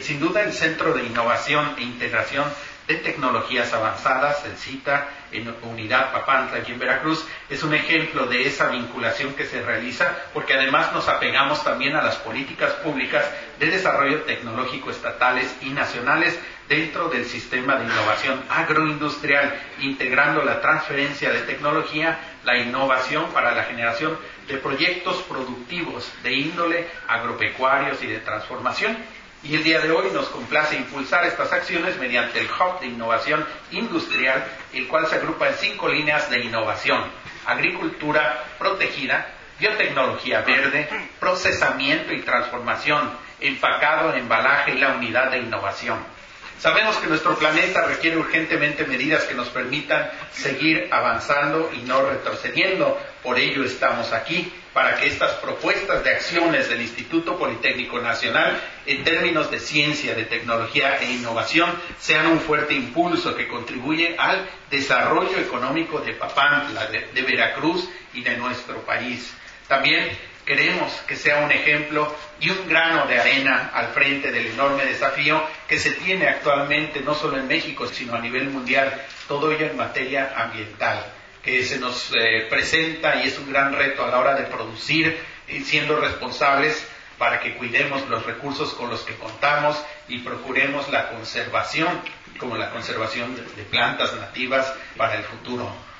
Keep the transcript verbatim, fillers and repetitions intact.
Sin duda el Centro de Innovación e Integración de Tecnologías Avanzadas, el CITA, en Unidad Papantla, aquí en Veracruz, es un ejemplo de esa vinculación que se realiza, porque además nos apegamos también a las políticas públicas de desarrollo tecnológico estatales y nacionales dentro del sistema de innovación agroindustrial, integrando la transferencia de tecnología, la innovación para la generación de proyectos productivos de índole agropecuarios y de transformación. Y el día de hoy nos complace impulsar estas acciones mediante el Hub de Innovación Industrial, el cual se agrupa en cinco líneas de innovación: agricultura protegida, biotecnología verde, procesamiento y transformación, empacado, embalaje y la unidad de innovación. Sabemos que nuestro planeta requiere urgentemente medidas que nos permitan seguir avanzando y no retrocediendo. Por ello estamos aquí, para que estas propuestas de acciones del Instituto Politécnico Nacional en términos de ciencia, de tecnología e innovación sean un fuerte impulso que contribuye al desarrollo económico de Papantla, de, de Veracruz y de nuestro país. También queremos que sea un ejemplo y un grano de arena al frente del enorme desafío que se tiene actualmente no solo en México, sino a nivel mundial, todo ello en materia ambiental, que se nos eh, presenta y es un gran reto a la hora de producir, eh, siendo responsables para que cuidemos los recursos con los que contamos y procuremos la conservación, como la conservación de, de plantas nativas para el futuro.